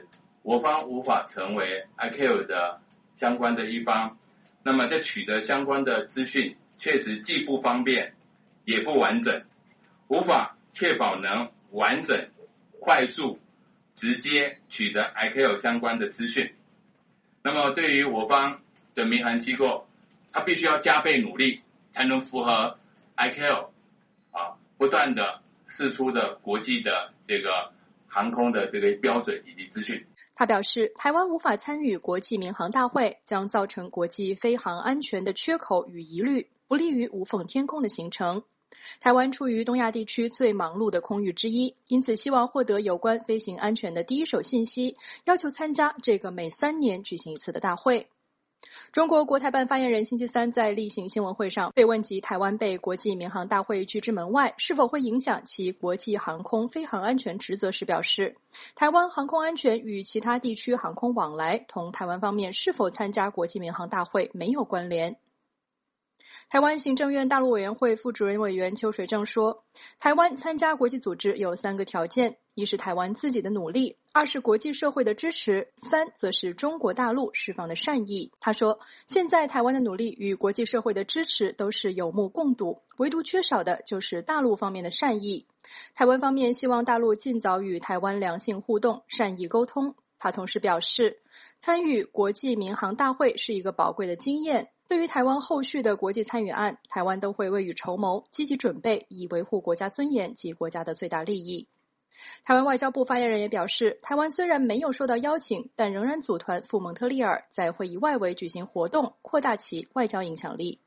我方无法成为 ICAO 的相关的一方，那么在取得相关的资讯确实既不方便也不完整，无法确保能完整、快速、直接取得 ICAO 相关的资讯。那么对于我方的民航机构，它必须要加倍努力，才能符合 ICAO 不断的释出的国际的这个航空的这个标准以及资讯。 他表示，台湾无法参与国际民航大会，将造成国际飞航安全的缺口与疑虑，不利于无缝天空的形成。台湾处于东亚地区最忙碌的空域之一，因此希望获得有关飞行安全的第一手信息，要求参加这个每3年举行一次的大会。中国国台办发言人星期三在例行新闻会上被问及台湾被国际民航大会拒之门外是否会影响其国际航空飞航安全职责时表示，台湾航空安全与其他地区航空往来同台湾方面是否参加国际民航大会没有关联。台湾行政院大陆委员会副主任委员邱水正说，台湾参加国际组织有3个条件，一是台湾自己的努力，2是国际社会的支持，3则是中国大陆释放的善意。他说，现在台湾的努力与国际社会的支持都是有目共睹，唯独缺少的就是大陆方面的善意。台湾方面希望大陆尽早与台湾良性互动，善意沟通。他同时表示，参与国际民航大会是一个宝贵的经验，对于台湾后续的国际参与案，台湾都会未雨绸缪，积极准备，以维护国家尊严及国家的最大利益。台湾外交部发言人也表示，台湾虽然没有受到邀请，但仍然组团赴蒙特利尔，在会议外围举行活动，扩大其外交影响力。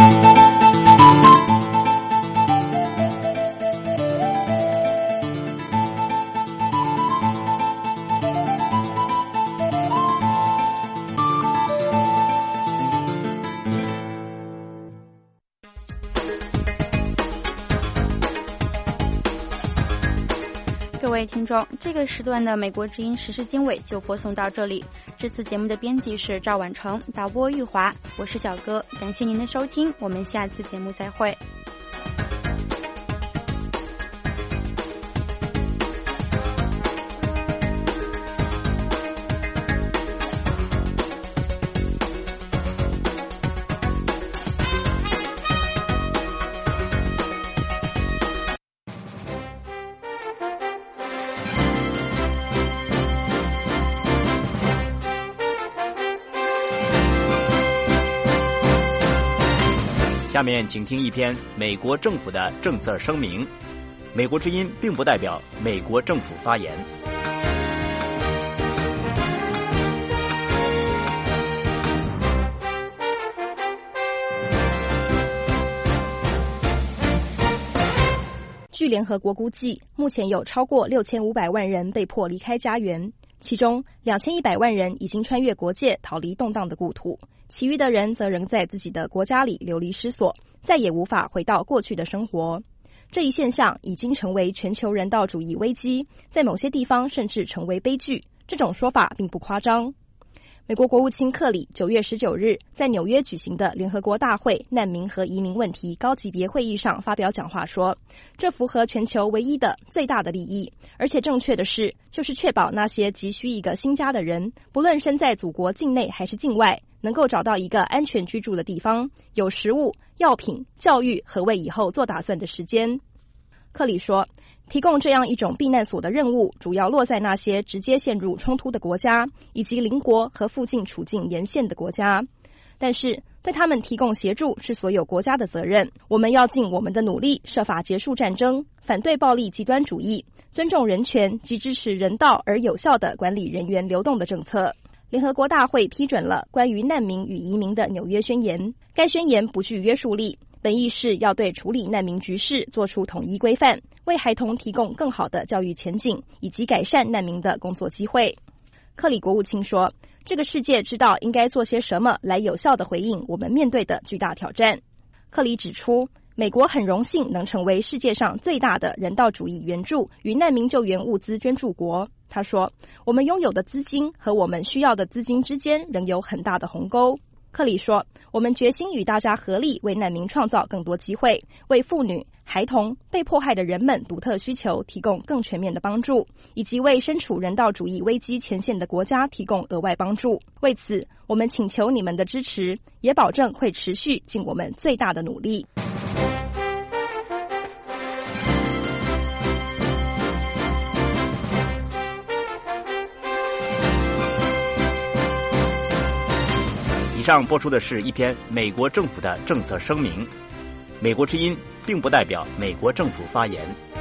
各位听众，这个时段的美国之音时事经纬就播送到这里。这次节目的编辑是赵婉成，导播玉华，我是小哥，感谢您的收听，我们下次节目再会。 下面请听一篇美国政府的政策声明。美国之音并不代表美国政府发言。 据联合国估计，目前有超过6500万人被迫离开家园，其中2100万人已经穿越国界逃离动荡的故土，其余的人则仍在自己的国家里流离失所，再也无法回到过去的生活。这一现象已经成为全球人道主义危机，在某些地方甚至成为悲剧，这种说法并不夸张。美国国务卿克里9月19日在纽约举行的联合国大会难民和移民问题高级别会议上发表讲话说，这符合全球唯一的最大的利益，而且正确的是，就是确保那些急需一个新家的人，不论身在祖国境内还是境外，能够找到一个安全居住的地方，有食物、药品、教育和为以后做打算的时间。克里说，提供这样一种避难所的任务主要落在那些直接陷入冲突的国家，以及邻国和附近处境沿线的国家。但是对他们提供协助是所有国家的责任，我们要尽我们的努力，设法结束战争，反对暴力极端主义，尊重人权及支持人道而有效的管理人员流动的政策。联合国大会批准了关于难民与移民的纽约宣言，该宣言不具约束力，本意是要对处理难民局势做出统一规范，为孩童提供更好的教育前景，以及改善难民的工作机会。克里国务卿说，这个世界知道应该做些什么来有效地回应我们面对的巨大挑战。克里指出，美国很荣幸能成为世界上最大的人道主义援助与难民救援物资捐助国。他说，我们拥有的资金和我们需要的资金之间仍有很大的鸿沟。 克里说，我们决心与大家合力为难民创造更多机会，为妇女、孩童、被迫害的人们独特需求提供更全面的帮助，以及为身处人道主义危机前线的国家提供额外帮助。为此，我们请求你们的支持，也保证会持续尽我们最大的努力。 以上播出的是一篇美国政府的政策声明。美国之音并不代表美国政府发言。